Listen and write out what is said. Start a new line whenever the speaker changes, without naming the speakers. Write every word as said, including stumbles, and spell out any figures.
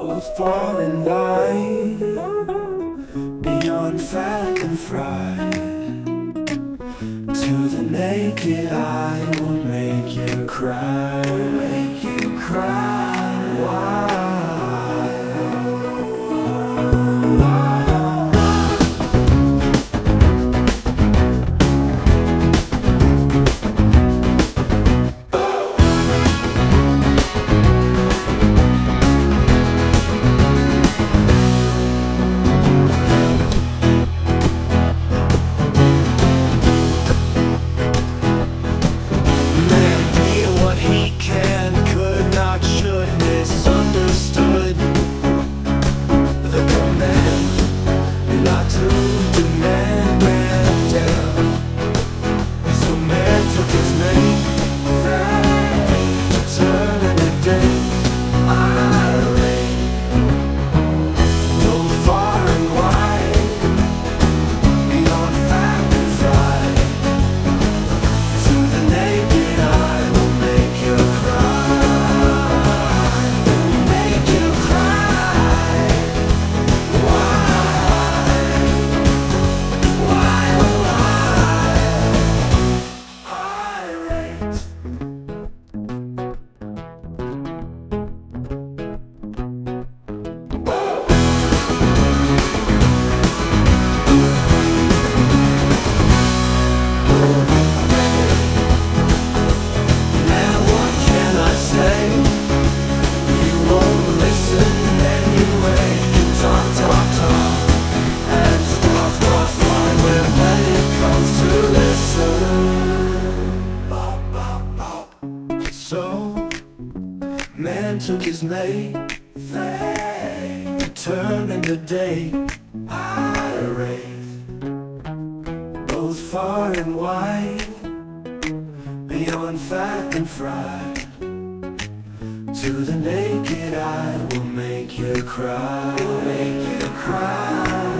both far and wide, beyond fat and fried. To the naked eye will make you cry, will make you cry. Why? So, man took his mate, turn into day, irate, both far and wide, beyond fat and fried. To the naked eye will make you cry, will make you cry.